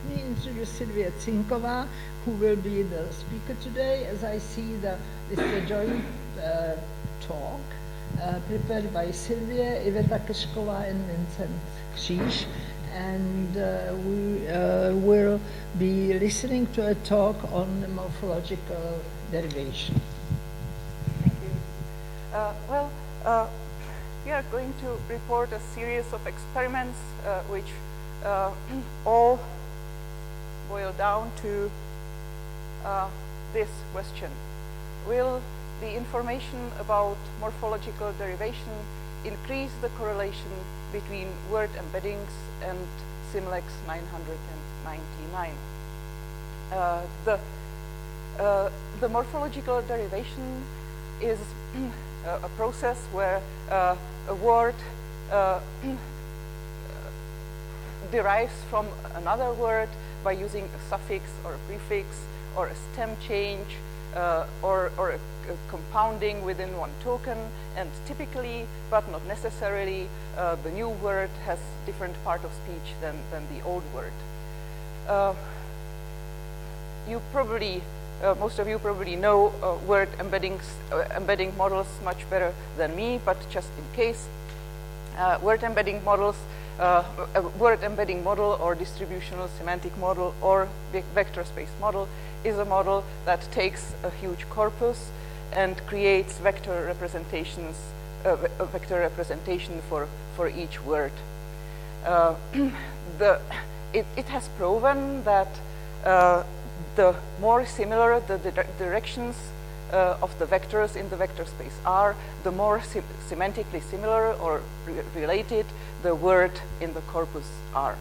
me introduce Sylvia Zinkova, who will be the speaker today. As I see, this is a joint talk prepared by Sylvia, Iveta Kešková, and Vincent Kříž. And we will be listening to a talk on morphological derivation. Thank you. We are going to report a series of experiments which all boil down to this question. Will the information about morphological derivation increase the correlation between word embeddings and Simlex 999? The morphological derivation is a process where a word derives from another word by using a suffix or a prefix or a stem change or a compounding within one token, and typically, but not necessarily, the new word has different part of speech than the old word. Most of you probably know word embedding models much better than me, but just in case, word embedding model or distributional semantic model or vector space model is a model that takes a huge corpus and creates vector representation for each word. It has proven that the more similar the directions of the vectors in the vector space are, the more semantically similar or related the word in the corpus are.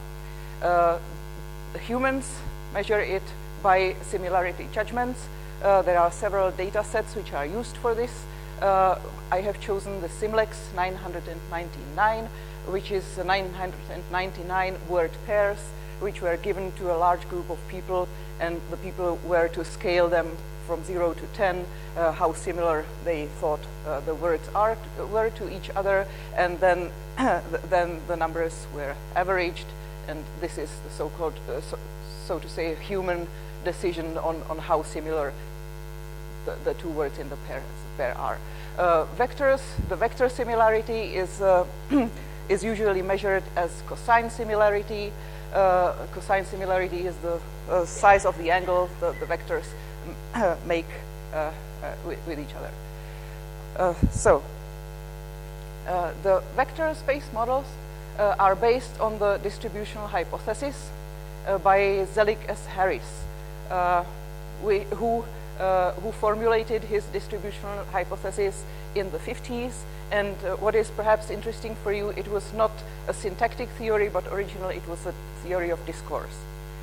Humans measure it by similarity judgments. There are several data sets which are used for this. I have chosen the Simlex 999, which is 999 word pairs which were given to a large group of people, and the people were to scale them from 0 to 10, how similar they thought the words were to each other, and then the numbers were averaged, and this is the so-called, so to say, human decision on how similar the two words in the pair are. Vectors, the vector similarity is usually measured as cosine similarity. Cosine similarity is the size of the angle the vectors make with each other. The vector space models are based on the distributional hypothesis by Zelig S. Harris, who formulated his distributional hypothesis in the 50s. And what is perhaps interesting for you, it was not a syntactic theory, but originally it was a theory of discourse.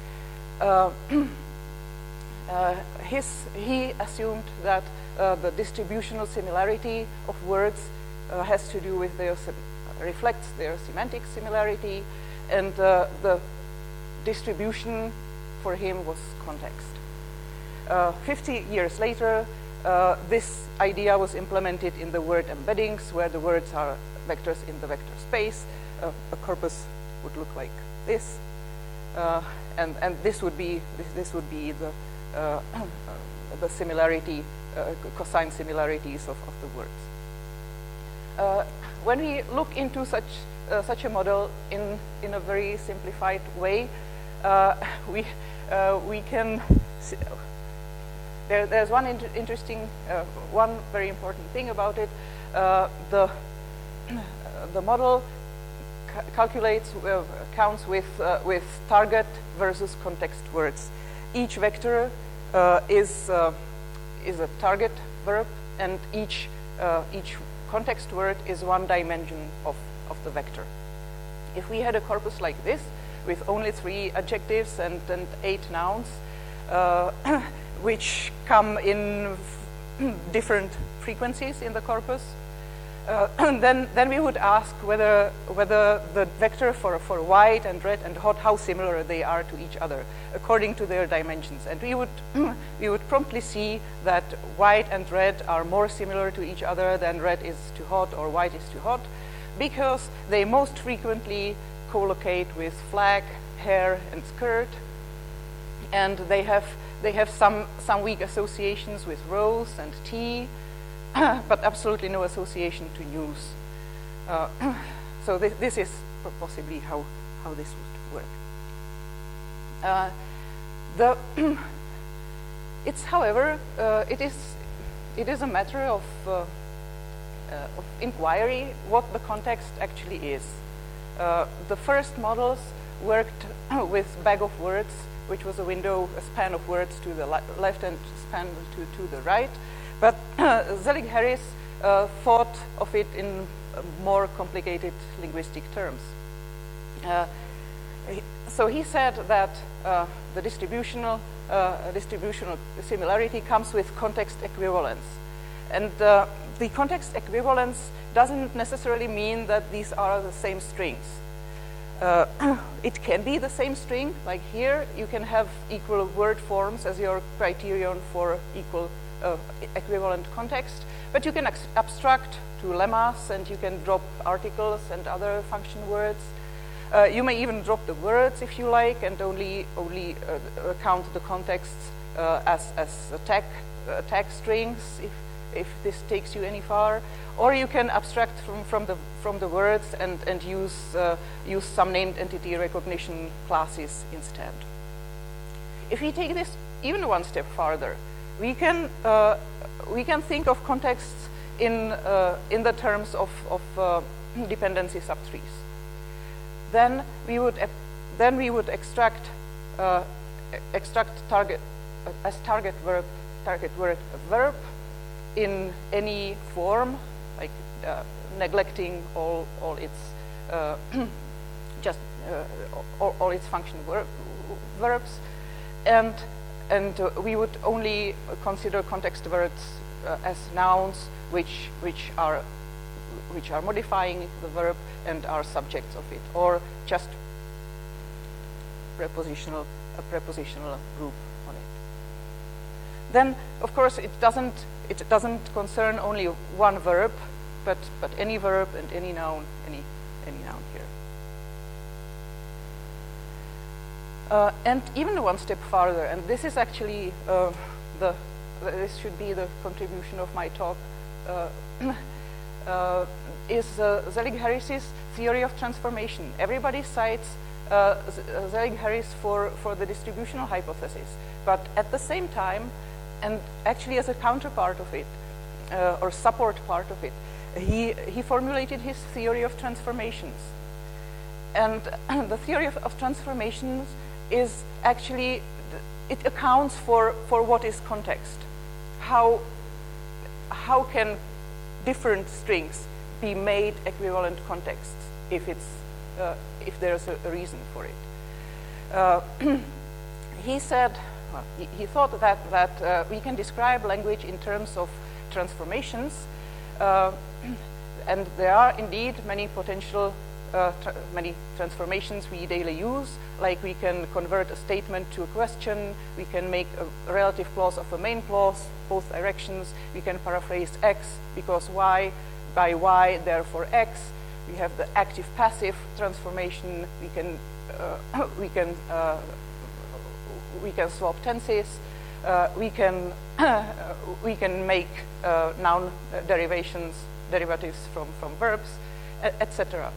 He assumed that the distributional similarity of words has to do with reflects their semantic similarity, and the distribution for him was context. 50 years later, this idea was implemented in the word embeddings, where the words are vectors in the vector space. A corpus would look like this, and this would be the similarity, cosine similarities of the words. When we look into such a model in a very simplified way, we can see, there's one interesting, one very important thing about it. The model counts with target versus context words. Each vector is a target verb, and each context word is one dimension of the vector. If we had a corpus like this with only 3 adjectives and 8 nouns, which come in different frequencies in the corpus, then we would ask whether the vector for white and red and hot, how similar they are to each other according to their dimensions. And we would promptly see that white and red are more similar to each other than red is to hot or white is to hot, because they most frequently collocate with flag, hair, and skirt, and they have some weak associations with rose and tea, but absolutely no association to news. So this is possibly how this would work. It's, however, it is a matter of inquiry what the context actually is. The first models worked with bag of words, which was a span of words to the left and span to the right. But Zelig-Harris thought of it in more complicated linguistic terms. So he said that the distributional similarity comes with context equivalence. And the context equivalence doesn't necessarily mean that these are the same strings. It can be the same string, like here you can have equal word forms as your criterion for equal equivalent context, but you can abstract to lemmas, and you can drop articles and other function words. You may even drop the words if you like, and only count the contexts as tag strings if this takes you any far. Or you can abstract from the words and use some named entity recognition classes instead. If we take this even one step farther, we can think of contexts in the terms of dependency subtrees. Then we would extract target as target word a verb in any form, like neglecting all its all its function verbs, and we would only consider context words as nouns which are modifying the verb and are subjects of it, or just a prepositional group on it. Then, of course, it doesn't concern only one verb, but any verb and any noun here. And even one step farther, and this is actually this should be the contribution of my talk. Is Zelig-Harris's theory of transformation. Everybody cites Zelig-Harris for the distributional hypothesis, but at the same time, and actually as a counterpart of it, or support part of it, he formulated his theory of transformations. And the theory of transformations is actually, it accounts for what is context. How can different strings be made equivalent contexts if there's a reason for it? He said, he thought that we can describe language in terms of transformations, and there are indeed many potential many transformations we daily use, like we can convert a statement to a question, we can make a relative clause of a main clause, both directions, we can paraphrase X because Y, by Y, therefore X, we have the active-passive transformation, we can swap tenses, we can make noun derivatives from verbs, etc.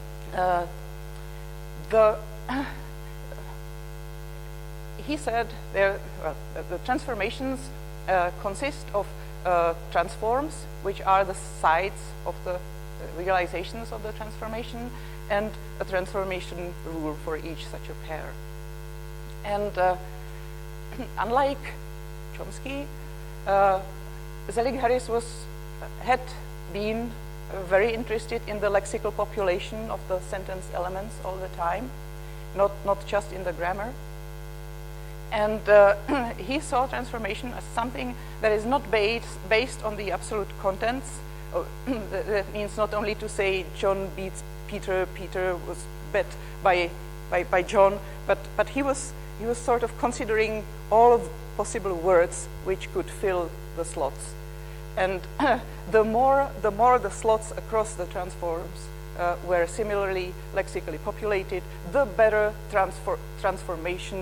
He said the transformations consist of transforms, which are the sides of the realizations of the transformation, and a transformation rule for each such a pair. And unlike Chomsky, Zelig-Harris had been very interested in the lexical population of the sentence elements all the time, not just in the grammar. And he saw transformation as something that is not based on the absolute contents. That means not only to say John beats Peter, Peter was bet by John, but he was sort of considering all of the possible words which could fill the slots. And the more the slots across the transforms were similarly lexically populated, the better transformation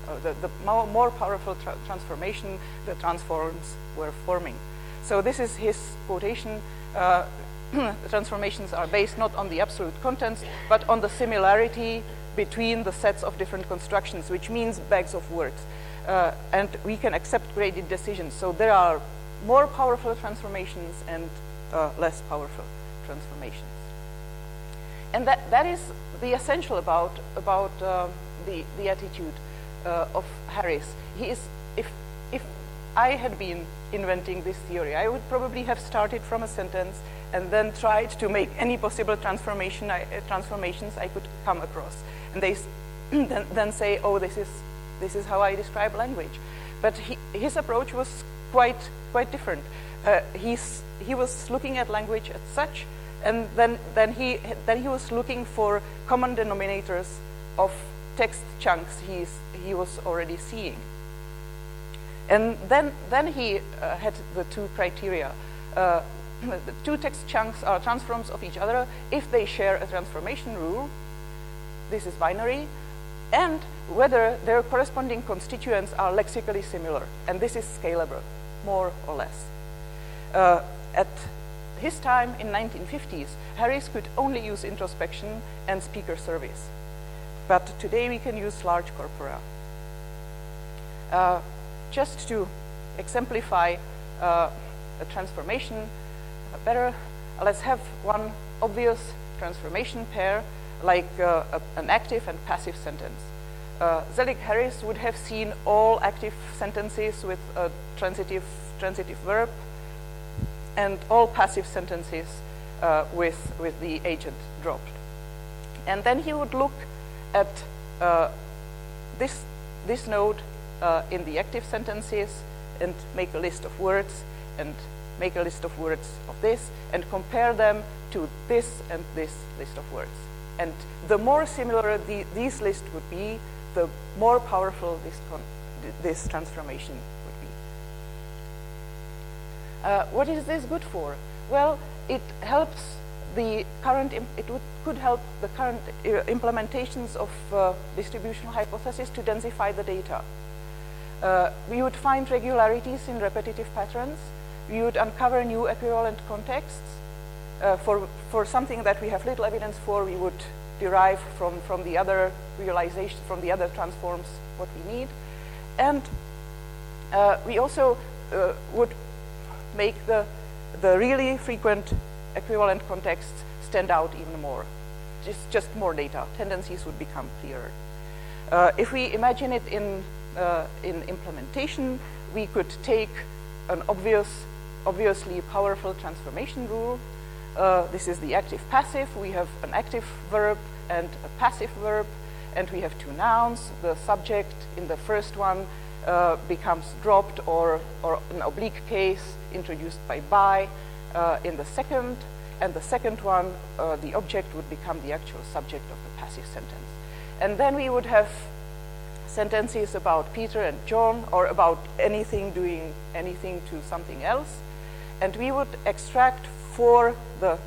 the more powerful transformation the transforms were forming. So this is his quotation. The transformations are based not on the absolute contents, but on the similarity between the sets of different constructions, which means bags of words. And we can accept graded decisions. So there are more powerful transformations and less powerful transformations. And that is the essential about the attitude of Harris. He is, if I had been inventing this theory, I would probably have started from a sentence and then tried to make any possible transformations I could come across. And they then say, oh, this is how I describe language. But his approach was quite different. He was looking at language as such, and then he was looking for common denominators of text chunks he was already seeing. And then he had the two criteria. The two text chunks are transforms of each other if they share a transformation rule. This is binary. And whether their corresponding constituents are lexically similar. And this is scalable, more or less. At his time in 1950s, Harris could only use introspection and speaker service. But today we can use large corpora. Just to exemplify a transformation better, let's have one obvious transformation pair, like an active and passive sentence. Zelig-Harris would have seen all active sentences with a transitive verb, and all passive sentences with the agent dropped. And then he would look at this node in the active sentences and make a list of words, and make a list of words of this, and compare them to this and this list of words. And the more similar these lists would be, the more powerful this transformation would be. What is this good for? Well, it helps the current, could help the current implementations of distributional hypothesis to densify the data. We would find regularities in repetitive patterns. We would uncover new equivalent contexts. For something that we have little evidence for, we would derive from the other realization, from the other transforms what we need. And we also would make the really frequent equivalent contexts stand out even more. Just more data. Tendencies would become clearer. If we imagine it in implementation, we could take an obviously powerful transformation rule. This is the active-passive. We have an active verb and a passive verb, and we have two nouns. The subject in the first one becomes dropped, or an oblique case introduced by in the second, and the second one, the object would become the actual subject of the passive sentence. And then we would have sentences about Peter and John, or about anything doing anything to something else, and we would extract for the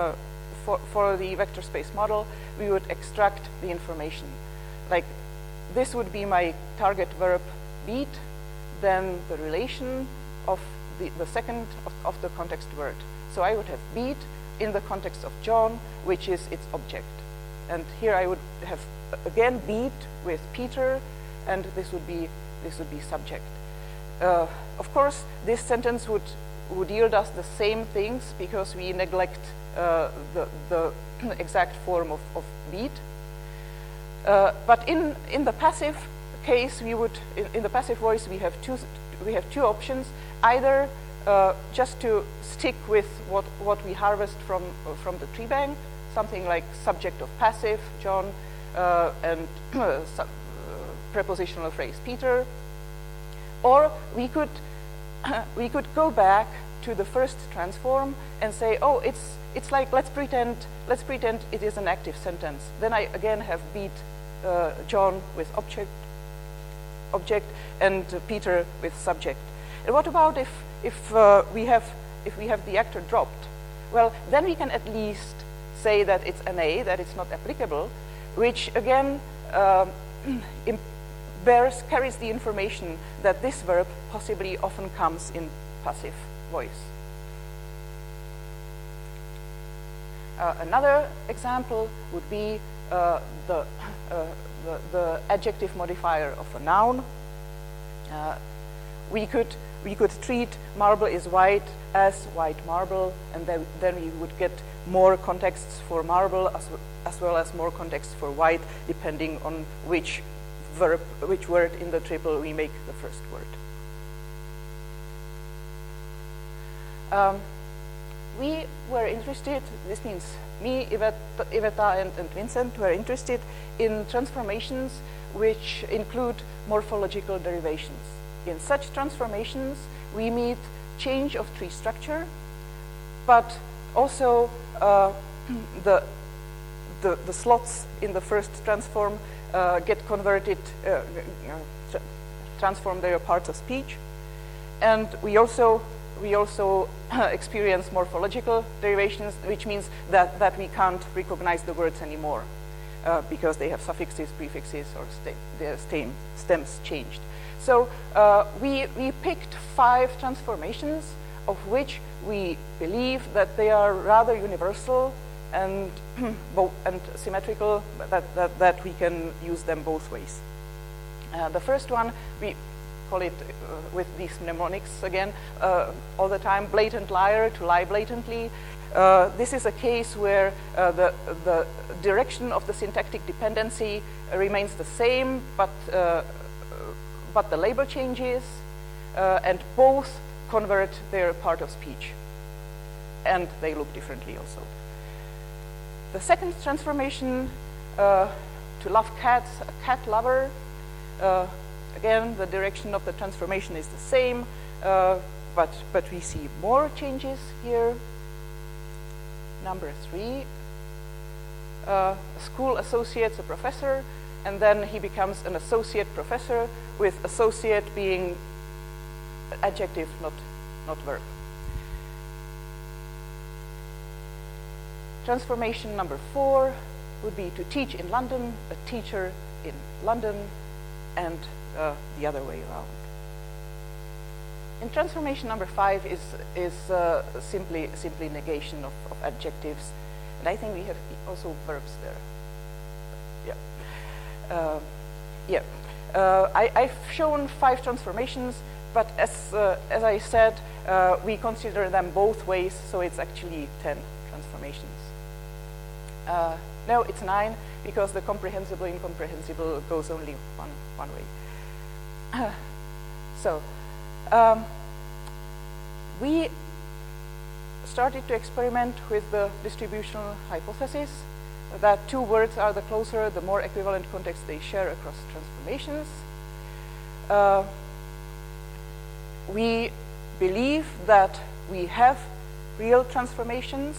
vector space model, we would extract the information. Like, this would be my target verb beat, then the relation of the second of the context word. So I would have beat in the context of John, which is its object. And here I would have again beat with Peter, and this would be subject. Of course, this sentence would yield us the same things because we neglect the exact form of beat. But in the passive case, we would in the passive voice we have two options: either just to stick with what we harvest from the tree bank, something like subject of passive John and prepositional phrase Peter, or we could go back to the first transform and say, oh, it's like, let's pretend it is an active sentence. Then I again have beat John with object and Peter with subject. And what about if we have the actor dropped? Well, then we can at least say that it's NA, that it's not applicable, which again carries the information that this verb possibly often comes in passive voice. Another example would be the adjective modifier of a noun. We could treat marble is white as white marble, and then we would get more contexts for marble as well as more contexts for white, depending on which word in the triple we make the first word. We were interested, this means me, Iveta, and Vincent were interested in transformations which include morphological derivations. In such transformations, we meet change of tree structure, but also the slots in the first transform get converted, transform their parts of speech, and we also experience morphological derivations, which means that we can't recognize the words anymore because they have suffixes, prefixes, or their stems changed. So we picked 5 transformations, of which we believe that they are rather universal and symmetrical, that we can use them both ways. The first one, we call it with these mnemonics again all the time, blatant liar, to lie blatantly. This is a case where the direction of the syntactic dependency remains the same, but the label changes, and both convert their part of speech, and they look differently also. The second transformation, to love cats, a cat lover. Again, the direction of the transformation is the same, but we see more changes here. Number 3, a school associates a professor, and then he becomes an associate professor, with associate being adjective, not verb. Transformation number 4 would be to teach in London, a teacher in London, and the other way around. And transformation number 5 is simply negation of adjectives, and I think we have also verbs there. I've shown 5 transformations, but as I said, we consider them both ways, so it's actually 10 transformations. No, it's 9, because the comprehensible incomprehensible goes only one way. So we started to experiment with the distributional hypothesis that 2 words are the closer, the more equivalent context they share across transformations. We believe that we have real transformations,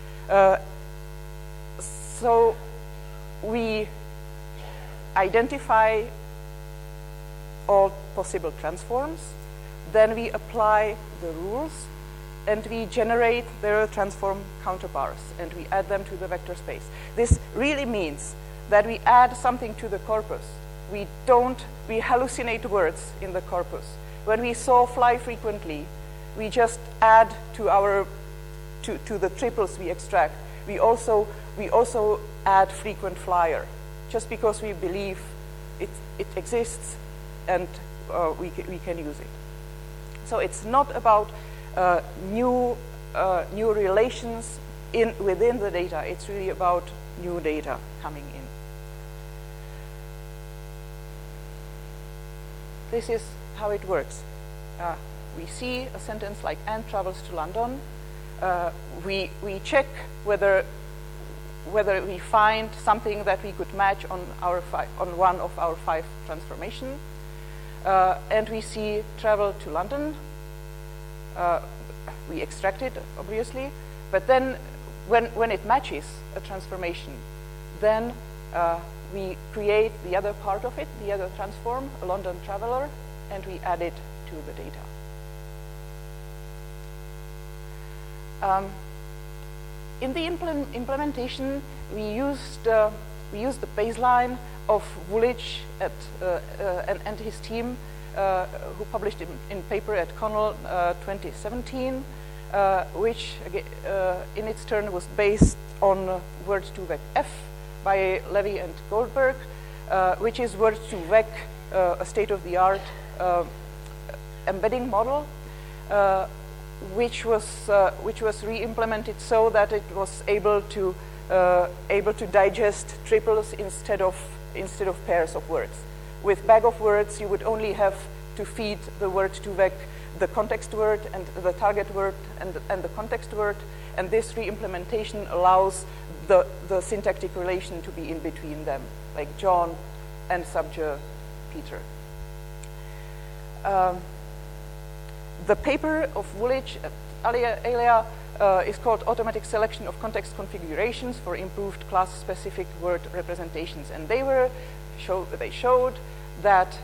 so we identify all possible transforms, then we apply the rules, and we generate their transform counterpars, and we add them to the vector space. This really means that we add something to the corpus. We hallucinate words in the corpus. When we saw fly frequently, we just add to the triples we extract. We also add frequent flyer, just because we believe it exists and we can use it. So it's not about new relations within the data. It's really about new data coming in. This is how it works. We see a sentence like Anne travels to London. We check whether we find something that we could match on one of our 5 transformations. And we see travel to London. We extract it, obviously, but then when it matches a transformation, then we create the other part of it, the other transform, a London traveler, and we add it to the data. In the implementation, we used we used the baseline of Woolwich and his team, who published in paper at Cornell 2017, which in its turn was based on word2vec F by Levy and Goldberg, which is word2vec, a state-of-the-art embedding model, which was re-implemented so that it was able to digest triples instead of pairs of words. With bag of words, you would only have to feed the word2vec the context word and the target word and the context word, and this re-implementation allows the syntactic relation to be in between them, like John and subject Peter. The paper of Woolwich at Alia is called Automatic Selection of Context Configurations for Improved Class-Specific Word Representations, and they showed that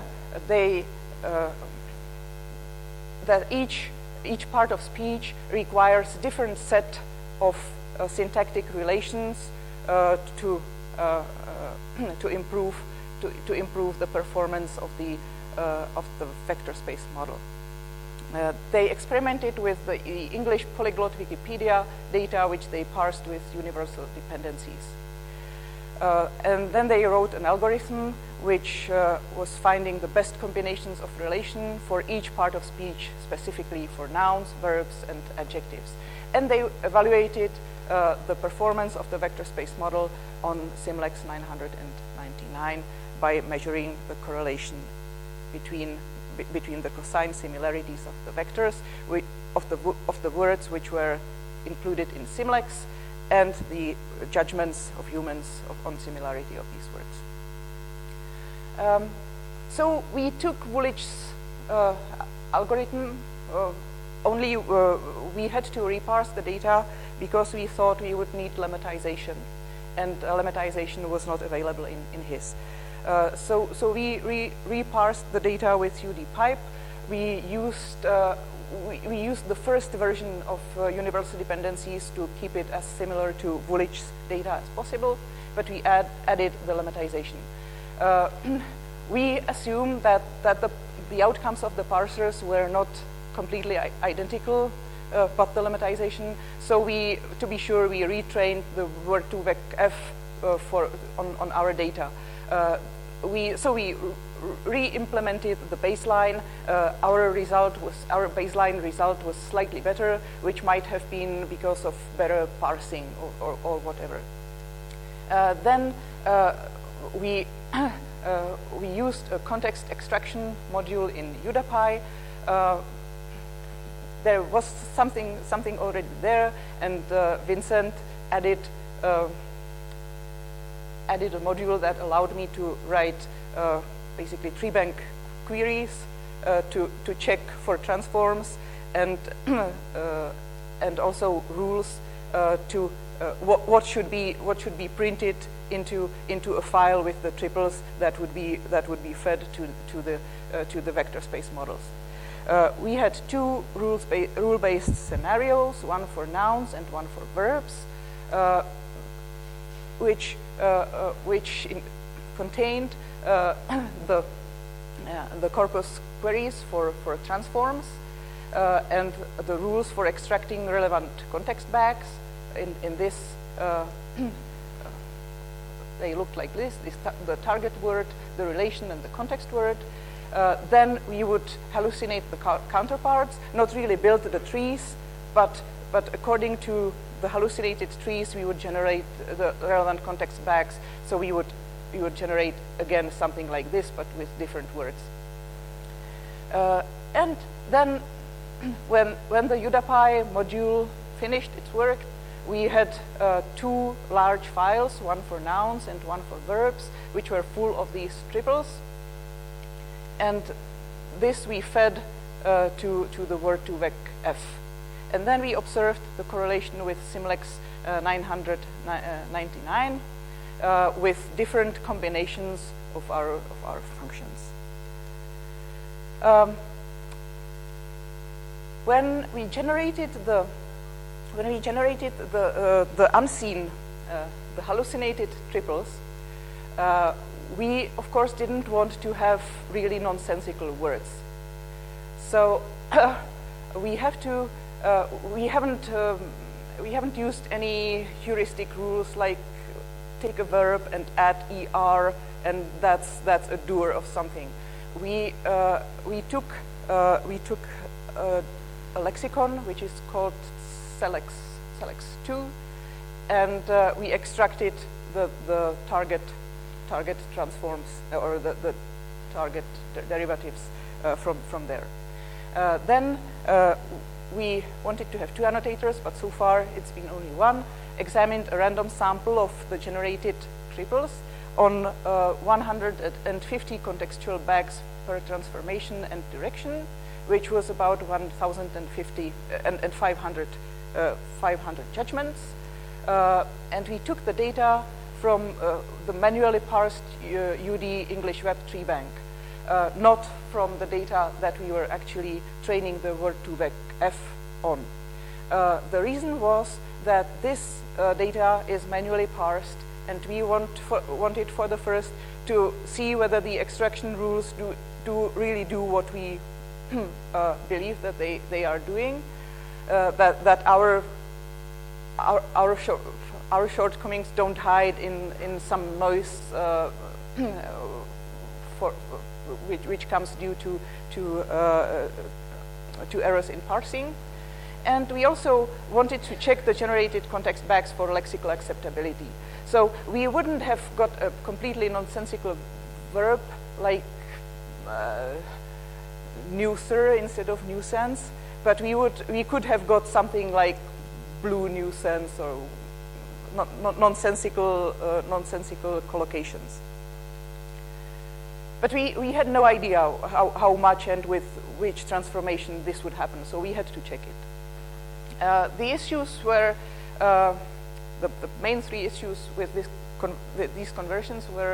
that each part of speech requires different set of syntactic relations to improve the performance of the vector space model. They experimented with the English polyglot Wikipedia data, which they parsed with universal dependencies. And then they wrote an algorithm which was finding the best combinations of relation for each part of speech, specifically for nouns, verbs, and adjectives. And they evaluated the performance of the vector space model on Simlex 999 by measuring the correlation between the cosine similarities of the vectors, of the words which were included in Simlex, and the judgments of humans on similarity of these words. So we took Woolwich's algorithm, only we had to reparse the data because we thought we would need lemmatization, and lemmatization was not available in his. So we reparsed the data with UDPipe. We used the first version of universal dependencies to keep it as similar to Woolwich's data as possible, but we added the lemmatization. We assume that the outcomes of the parsers were not completely identical, but the lemmatization. So to be sure, we retrained the word2vec F on our data. We re-implemented the baseline. Our baseline result was slightly better, which might have been because of better parsing or whatever. Then we used a context extraction module in UDAPI. There was something already there, and Vincent added a module that allowed me to write basically tree-bank queries to check for transforms, and also rules to what should be printed into a file with the triples that would be fed to the vector space models. We had two rule-based scenarios, one for nouns and one for verbs, which contained the corpus queries for transforms and the rules for extracting relevant context bags. In this, they looked like this: the target word, the relation, and the context word. Then we would hallucinate the counterparts, not really build the trees, but according to the hallucinated trees, we would generate the relevant context bags. So we would generate again something like this, but with different words. And then, when the UDAPI module finished its work, we had two large files, one for nouns and one for verbs, which were full of these triples. And this we fed to the word2vec F. And then we observed the correlation with Simlex 999 with different combinations of our functions. When we generated the unseen the hallucinated triples, we of course didn't want to have really nonsensical words. So we haven't used any heuristic rules like take a verb and add er, and that's a doer of something. We took a lexicon which is called SELEX2, and we extracted the target transforms or the target derivatives from there. Then we wanted to have two annotators, but so far it's been only one. Examined a random sample of the generated triples on 150 contextual bags per transformation and direction, which was about 1,050 and 500 judgments. And we took the data from the manually parsed UD English Web tree bank, not from the data that we were actually training the Word2Vec-F on. The reason was that this data is manually parsed, and we wanted for the first to see whether the extraction rules really do what we believe that they are doing, that our shortcomings don't hide in some noise which comes due to errors in parsing. And we also wanted to check the generated context bags for lexical acceptability. So we wouldn't have got a completely nonsensical verb like nuiser instead of nuisance, but we could have got something like blue nuisance or nonsensical collocations. But we had no idea how much and with which transformation this would happen, so we had to check it. The issues were, the main three issues with these conversions were,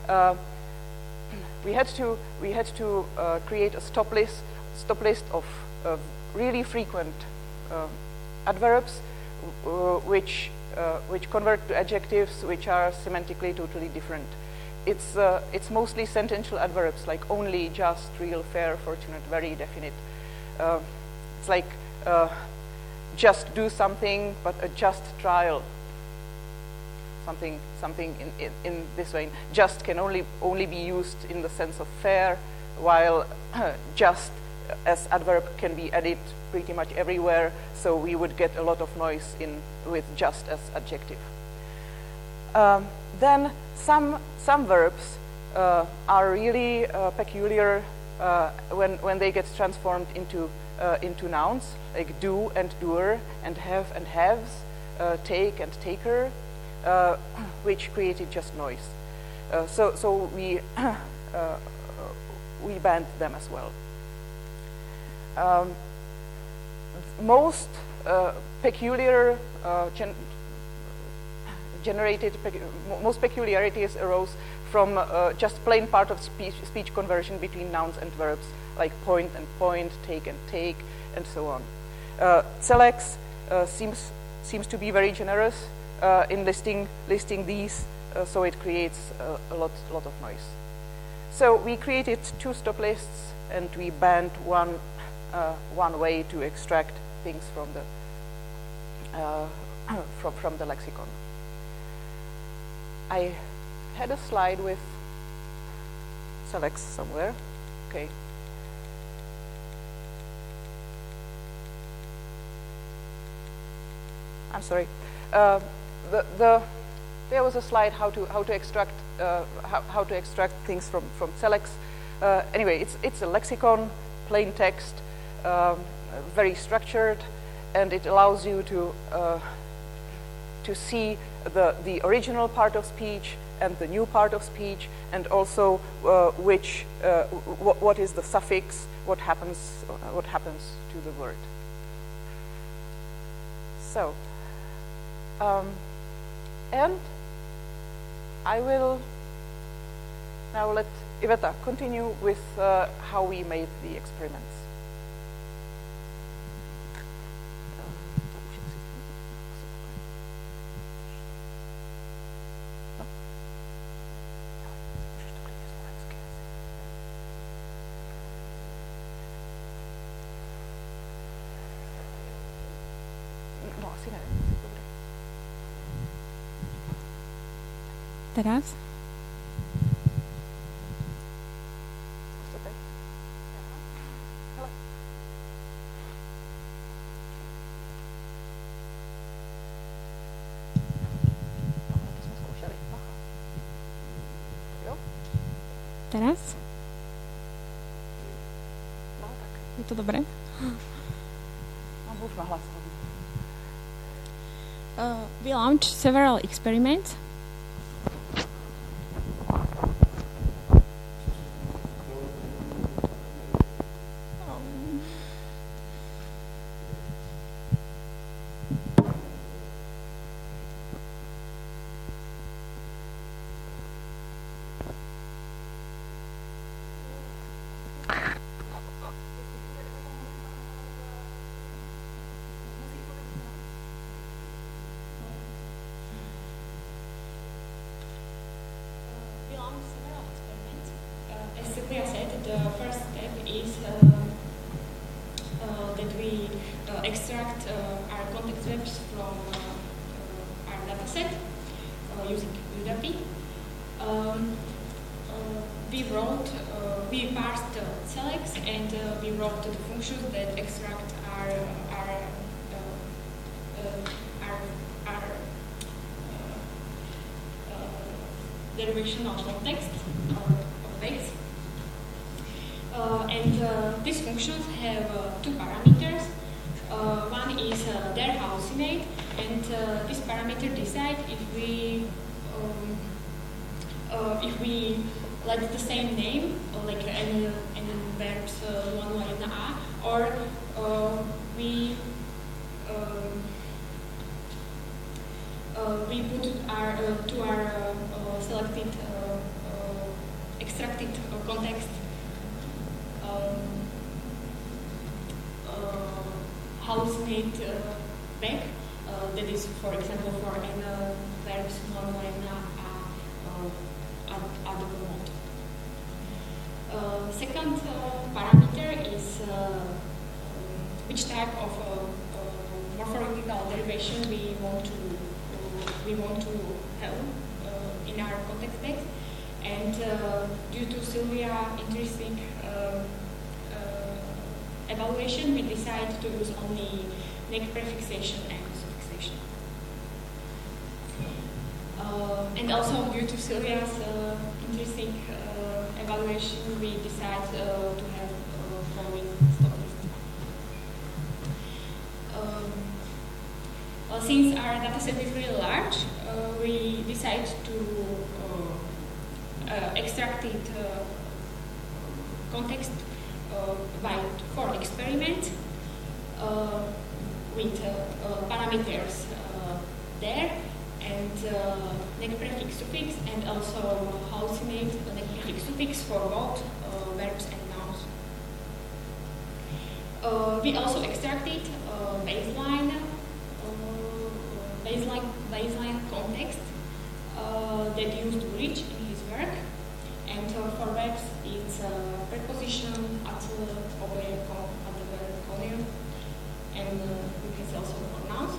we had to create a stop list of really frequent adverbs which convert to adjectives which are semantically totally different. It's mostly sentential adverbs like only, just, real, fair, fortunate, very, definite. It's like just do something, but a just trial. Something in this way. Just can only be used in the sense of fair, while just as adverb can be added pretty much everywhere. So we would get a lot of noise with just as adjective. Then some verbs are really peculiar when they get transformed into nouns, like do and doer, and have and haves, take and taker, which created just noise. So we banned them as well. Most peculiar most peculiarities arose from just plain part of speech conversion between nouns and verbs, like point and point, take, and so on. SELEX seems to be very generous in listing these, so it creates a lot of noise. So we created two stop lists, and we banned one way to extract things from the lexicon. I had a slide with SELEX somewhere. Okay. I'm sorry. There was a slide how to extract things from SELEX. Anyway, it's a lexicon, plain text, very structured, and it allows you to see the original part of speech and the new part of speech, and also what is the suffix, what happens to the word. So, and I will now let Iveta continue with how we made the experiments. Asi nevím. Teraz? Co teď? Hele. No, to jsme zkoušeli. Bacha. Jo? Teraz? No, tak. Je to dobré? No, mluv nahlas. We launched several experiments. As Silvia said, the first step is that we extract our context webs from our dataset using UDAPI. We parsed selects and we wrote the functions that extract our derivational context of base. These functions have two parameters. One is their hallucinate, and this parameter decides if we let the same name, like any verbs one line a, or we put our selected extracted context hallucinate back. That is, for example, for n verbs one line at the mode. Second parameter is which type of morphological derivation we want to have in our context text, and due to Silvia intrinsic evaluation, we decide to use only neck prefixation and suffixation. And also due to Silvia's intrinsic evaluation, we decide to have following stop list. Since our dataset is really large, we decide to extract it context for experiment with parameters there and neck prefix suffix, and also hallucinate neck prefix suffix for both verbs and nouns. We also extracted baseline context that used Woolrich in his work, and for verbs it's preposition at the verb collier, and you can see also for nouns.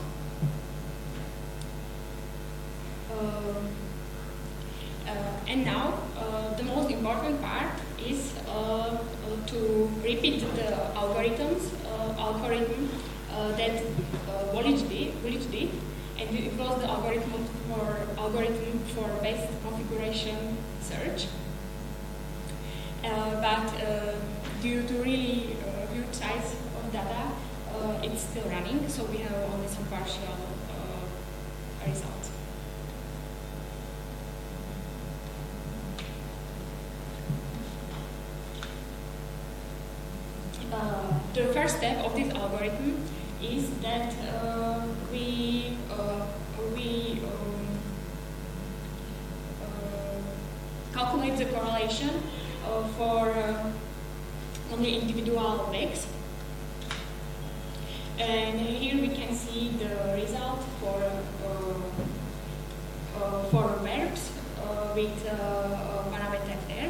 And now the most important part is to repeat the algorithm that Woolrich did, and it was the algorithm for best configuration search. But due to really huge size of data, it's still running, so we have only some partial results. The first step of this algorithm is that we calculate the correlation for only individual legs. And here we can see the result for verbs with parameter R.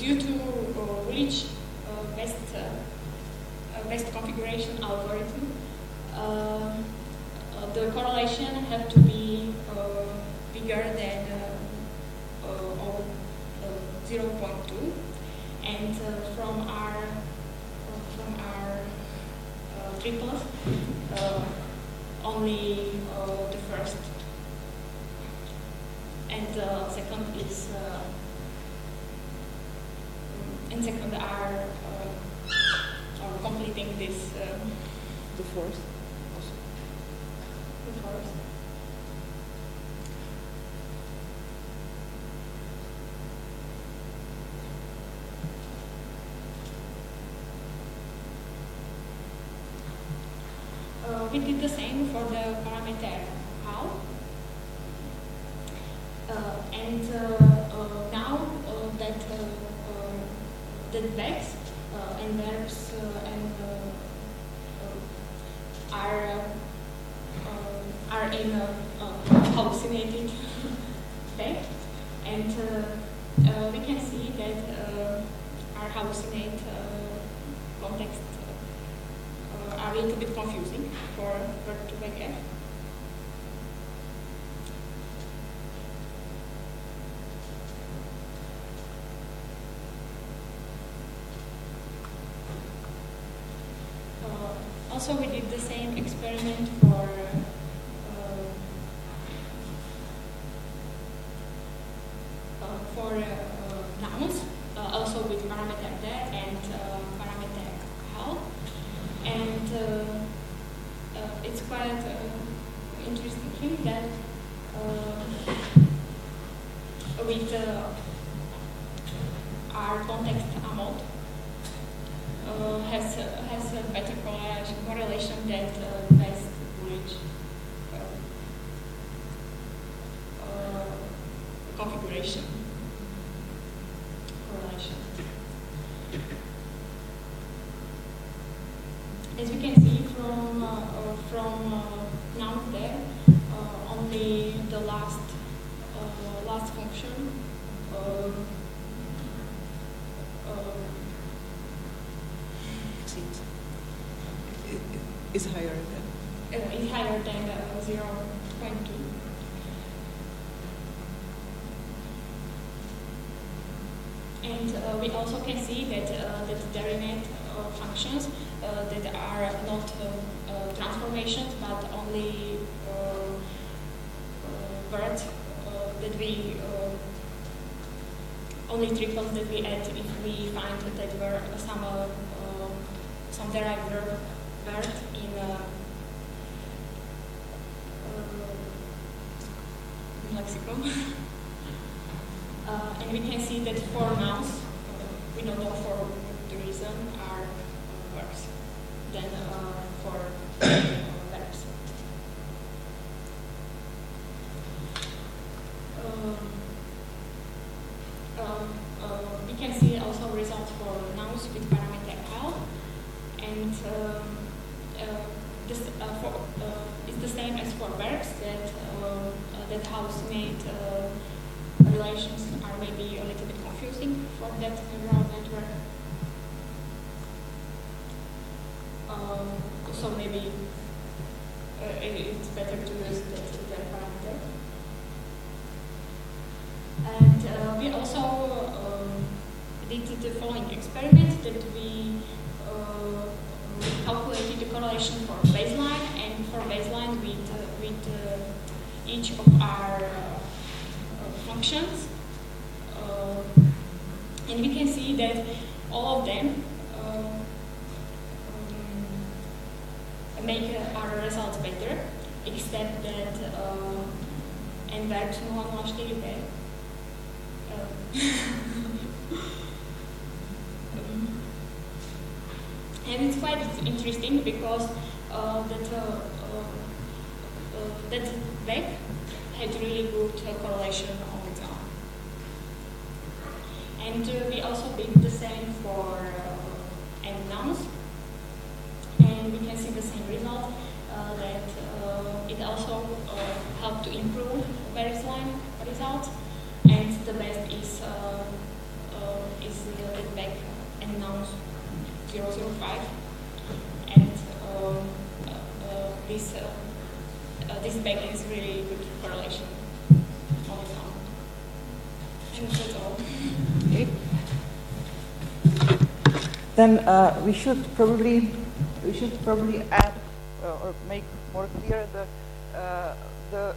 due to Woolrich best configuration algorithm, the correlation have to be bigger than 0.2, and from our triples, only the first and second is second are completing this. The fourth also. The fourth. We did the same for the parameter how, and now that verbs and verbs are in hallucinated state, and we can see that our hallucinate context are a little bit confusing for Verb2Vec. Also, we did the same experiment for nouns, also with parameter there and parameter how, and it's quite interesting thing that with our context AMOD has a better correlation than best Woolrich configuration correlation. As we can see from nouns there, only the last function is higher than 0.2. And we also can see that the derivative functions that are not transformations but only words that we only triples that we add if we find that there were some derived word in lexicon. And we can see that for nouns, we don't know for the reason, are worse than for verbs. We can see also results for nouns with parameter L, and it's the same as for verbs that hallucinate relations are maybe a little bit confusing for that neural network. So maybe it's better to use that parameter. And we also did the following experiment that we calculated the correlation for baseline, and for baseline with each of our functions, and we can see that all of them make our results better, except that nverbs 004b and it's quite interesting because that VEC had really good correlation on its own. And we also did the same for nouns, and we can see the same result, that it also helped to improve baseline results, and the best is is the back and nouns 005, and this back is really good correlation on its own. And that's all. Okay. Then we should probably add or make more clear the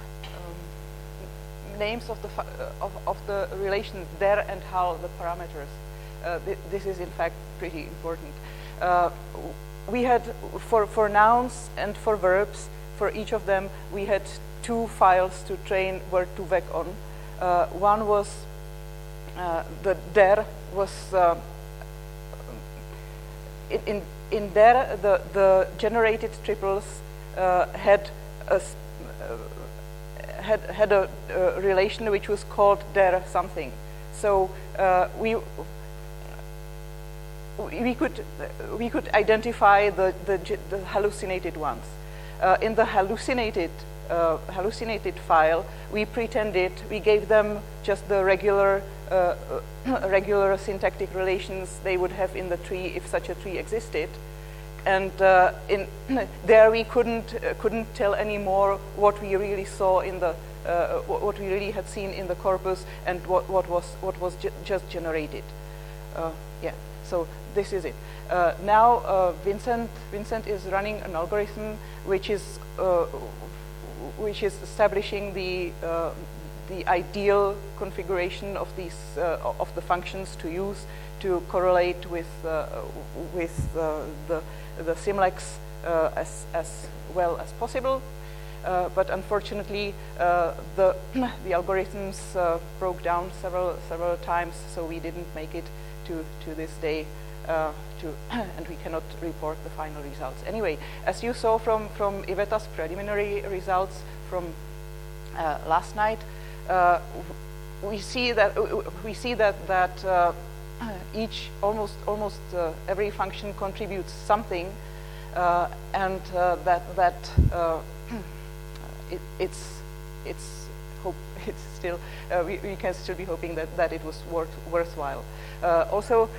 names of the relations der and hal, the parameters. This is in fact pretty important. We had for nouns and for verbs, for each of them, we had two files to train word2vec on. One was the der was in der the generated triples had a relation which was called der something. So we could identify the hallucinated ones. In the hallucinated file, we gave them just the regular syntactic relations they would have in the tree if such a tree existed, and in there we couldn't tell anymore what we really saw in the what we really had seen in the corpus and what was just generated. Yeah. So this is it. Now Vincent is running an algorithm which is establishing the ideal configuration of these of the functions to use to correlate with the Simlex as well as possible. But unfortunately, the algorithms broke down several times, so we didn't make it to this day, and we cannot report the final results. Anyway, as you saw from Iveta's preliminary results from last night, we see that each almost every function contributes something, and it's still we can still be hoping that it was worthwhile. Also,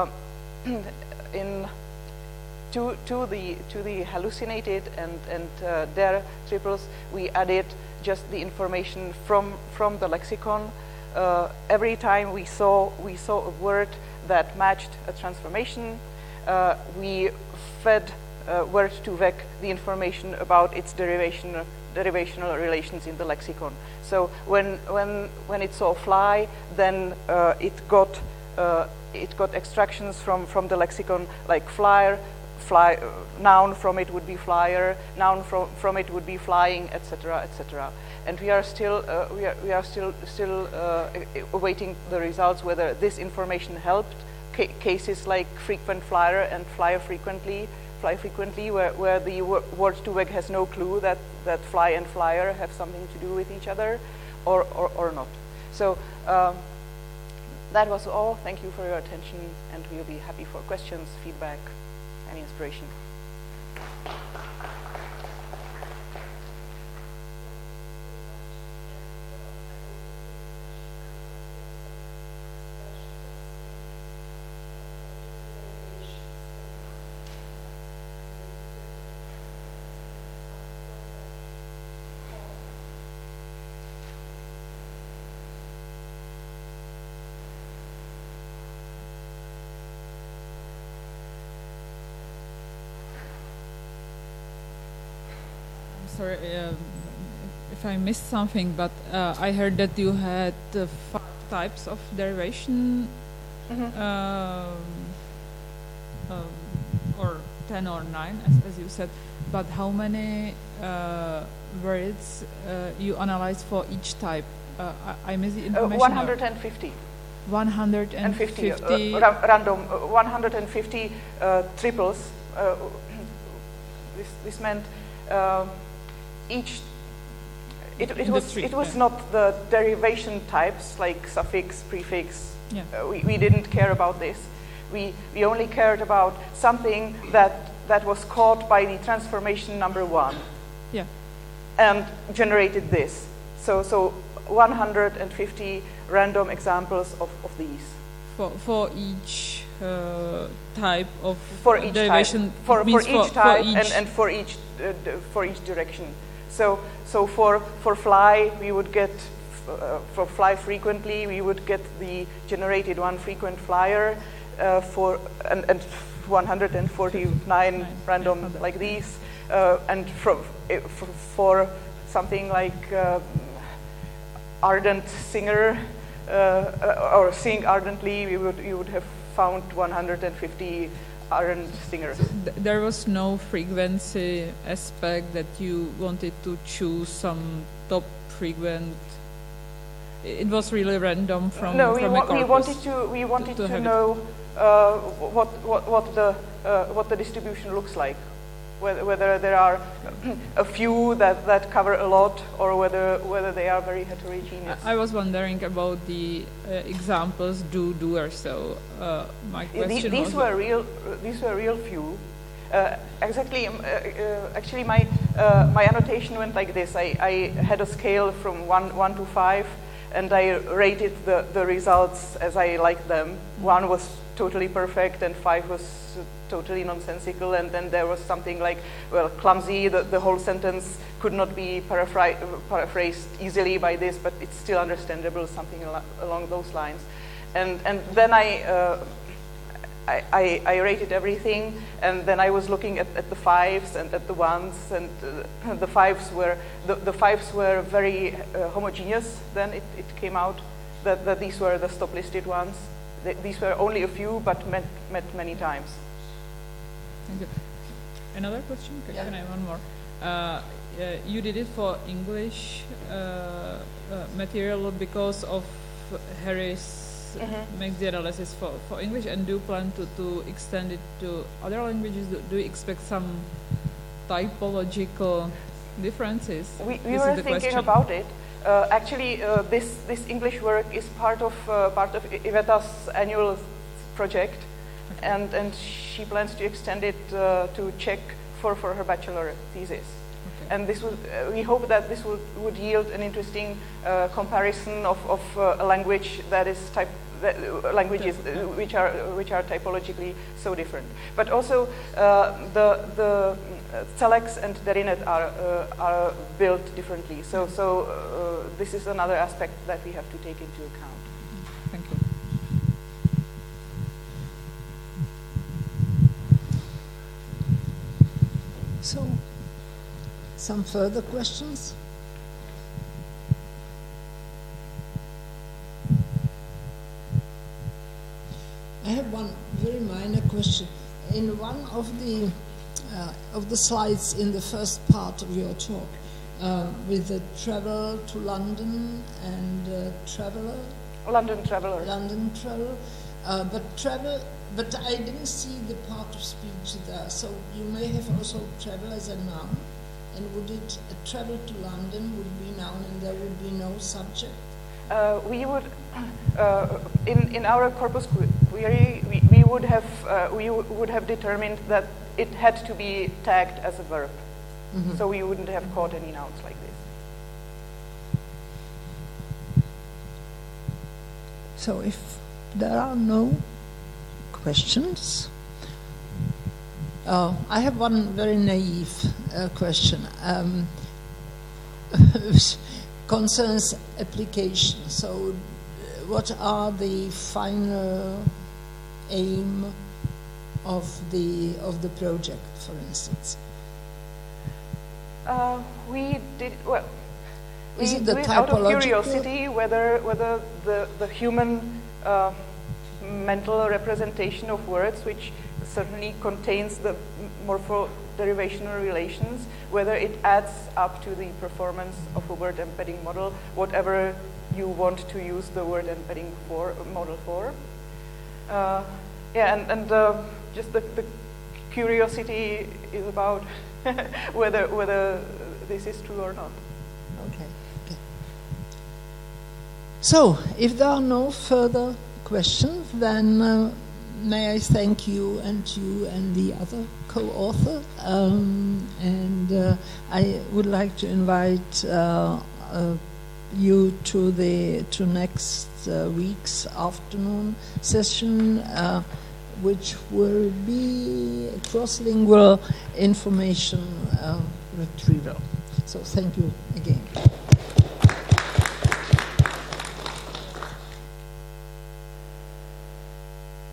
to the hallucinated and der triples, we added just the information from the lexicon. Every time we saw a word that matched a transformation, we fed word2vec the information about its derivational relations in the lexicon. So when it saw fly, then it got extractions from the lexicon, like flyer, noun from it would be flyer, noun from it would be flying, etc., etc. And we are still awaiting the results whether this information helped cases like frequent flyer and fly frequently, where the word2vec has no clue that fly and flyer have something to do with each other, or not. So that was all. Thank you for your attention, and we'll be happy for questions, feedback, and inspiration. Sorry if I missed something, but I heard that you had 5 types of derivation, or 10 or 9, as you said. But how many words you analyzed for each type? I missed the information. 150. 150 random 150 triples. This meant each. It was not the derivation types like suffix, prefix. Yeah. We didn't care about this. We only cared about something that was caught by the transformation number 1. Yeah. And generated this. So 150 random examples of these. for each type of for each derivation. type, for each type each and for each direction. So for fly we would get for fly frequently we would get the generated one frequent flyer for and 149 random like these and for something like ardent singer or sing ardently you would have found 150 ardent singers. There was no frequency aspect that you wanted to choose some top frequent. It was really random from no. From We wanted to know what the distribution looks like. Whether there are a few that cover a lot, or whether they are very heterogeneous. I was wondering about the examples do or so. My question these were real few. Actually, my annotation went like this. I had a scale from 1 to 5, and I rated the results as I liked them. 1 was totally perfect, and 5 was totally nonsensical, and then there was something like, well, clumsy, the whole sentence could not be paraphrased easily by this, but it's still understandable, something along those lines. And then I rated everything, and then I was looking at the 5s and at the 1s, and the 5s were very homogeneous. Then it came out that these were the stop listed ones. These were only a few, but met many times. Thank you. Another question? Yeah. Can I have one more? You did it for English material because of Harris makes the analysis for English, and do you plan to extend it to other languages? Do you expect some typological differences? We were thinking about it. Actually, this English work is part of Iveta's annual project, okay. and she plans to extend it to Czech for her bachelor thesis. Okay. And this would we hope that this would yield an interesting comparison of a language that is languages which are typologically so different. But also the Celex and Derinet are built differently. So this is another aspect that we have to take into account. Thank you. So, some further questions? I have one very minor question. In one of the slides in the first part of your talk, with the travel to London and traveler. London traveler. London travel, but I didn't see the part of speech there. So you may have also travel as a noun, and would it travel to London would be noun, and there would be no subject? We would in our corpus query we would have determined that it had to be tagged as a verb. Mm-hmm. So we wouldn't have caught any nouns like this. So if there are no questions, I have one very naive question. Concerns application. So what are the final aim of the project, for instance? We did well. Is we it the do it out of typological? curiosity whether the human mental representation of words, which certainly contains the morpho-derivational relations, whether it adds up to the performance of a word embedding model, whatever you want to use the word embedding model for. Just the curiosity is about whether this is true or not. Okay. So, if there are no further questions, then may I thank you and the other co-author, and I would like to invite you to next week's afternoon session, which will be cross-lingual information retrieval. So thank you again.